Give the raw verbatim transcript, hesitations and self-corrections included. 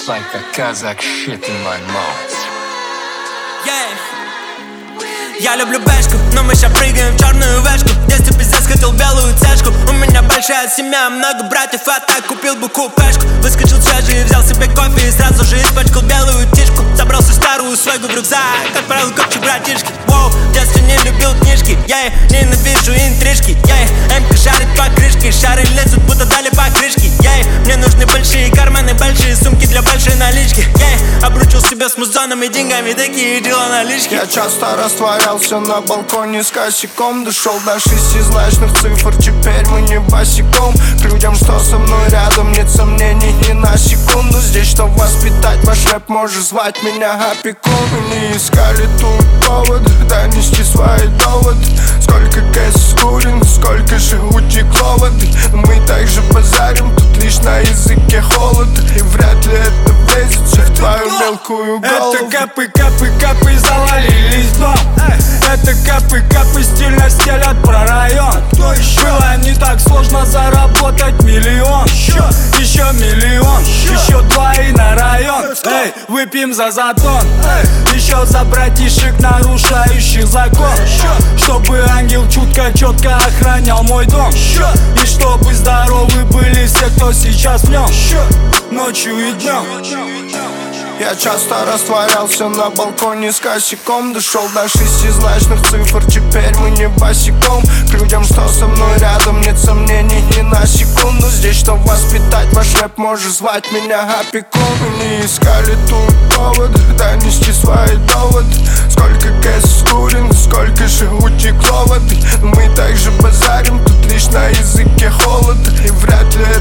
It's like a Kazakh shit in my mouth. Yeah. Я люблю бэшку, но мы ща прыгаем в черную вешку. В детстве пиздец хотел белую цешку. У меня большая семья, много братьев, а так купил бы купешку. Выскочил свежий, взял себе кофе и сразу же испачкал белую тишку. Забрался старую свойгу в рюкзак, отправил копчик братишки. Воу, в детстве не любил книжки, я ненавижу интрижки. Я М-ка шарит по крышке, шары лезут, будто дали покрышки. Я мне нужны большие карманы, большие сумки для большой налички. Я обручил себя с музоном и деньгами, такие дела налички. Я часто растворялся на балконе с косяком. Дошел до шестизначных цифр, теперь мы не босиком. К людям, что со мной рядом, нет сомнений ни на секунду. Здесь, чтоб воспитать ваш рэп, можешь звать меня опекун. Не искали тут поводы, донести свои доводы. Сколько кэс скурен, сколько же утекло воды. Мы также базарим, тут лишь на языке холод. И вряд ли это влезет в твою мелкую голову. Это капы, капы, капы завалились в дом. Это капы, капы стильно стелят про район. Было не так сложно заработать миллион. Еще миллион, еще два и на район. Эй, выпьем за затон. Еще за братишек, нарушающих закон. Чтобы ангел чутко, четко охранял мой дом. И чтобы здоровы были все, кто сейчас в нем. Ночью и днем. Я часто растворялся на балконе с косяком. Дошел до шестизначных цифр, теперь мы не босиком. К людям, что со мной рядом, нет сомнений ни на секунду. Здесь, чтоб воспитать ваш рэп, можешь звать меня опекун. Не искали тут поводы, донести свои доводы. Сколько кэс скурен, сколько же утекло воды. Мы также базарим, тут лишь на языке холод. И вряд ли